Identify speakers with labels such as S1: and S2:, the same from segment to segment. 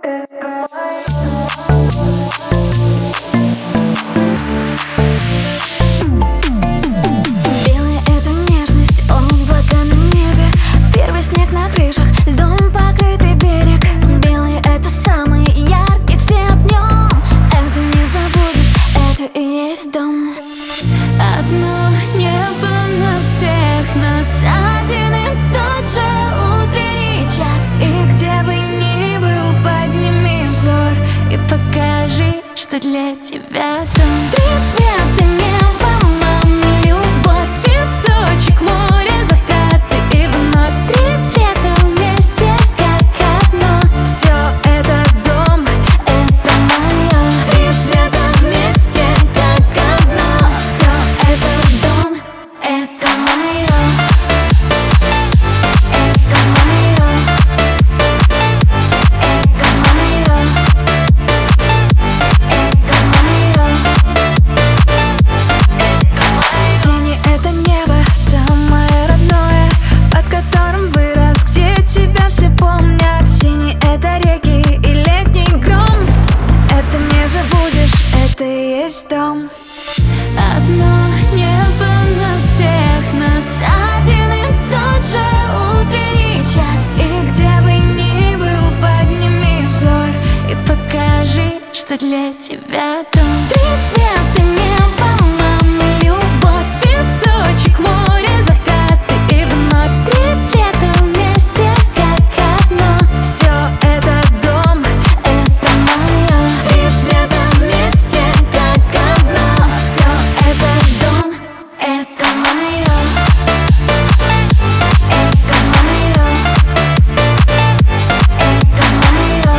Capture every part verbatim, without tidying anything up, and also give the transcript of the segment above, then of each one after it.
S1: Одно небо на всех нас, один и тот же утренний час. И где бы ни был, подними взор и покажи, что для тебя дом. Три цвета неба, мама, любовь, песочек, море, закаты и вновь. Три цвета вместе, как одно. Все это дом, это мое. Три цвета вместе, как одно. Все это дом, это мое. Это мое. Это мое. Это мое. Синий — это небо, самое родное, под которым вырос, где тебя все помнят. Синий — это реки и летний гром. Это не забудешь, это и есть дом. Одно небо на всех нас, один и тот же утренний час. И где бы ни был, подними взор и покажи, что для тебя дом. Три цвета неба, мама, любовь, песочек, море, закаты и вновь. Три цвета вместе, как одно. Все это дом, это мое. Три цвета вместе, как одно. Все это дом, это мое. Это мое. Это мое.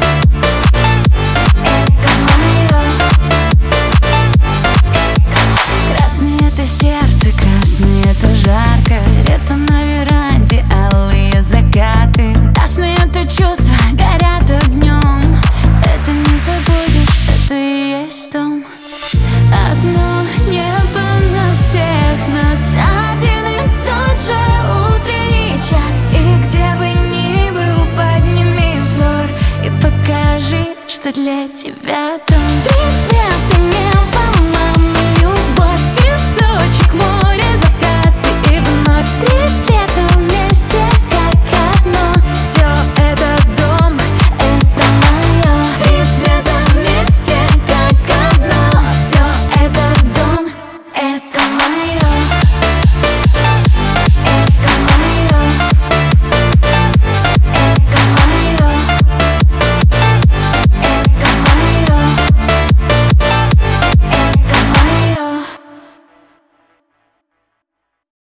S1: Это мое. Красный — это сердце, красный — это жарко. Лето на веранде, алые закаты. Красный — это чувства, горят огнем. Это не забудешь, это и есть дом. Одно небо на всех нас, один и тот же утренний час. И где бы ни был, подними взор и покажи, что для тебя дом. Три цвета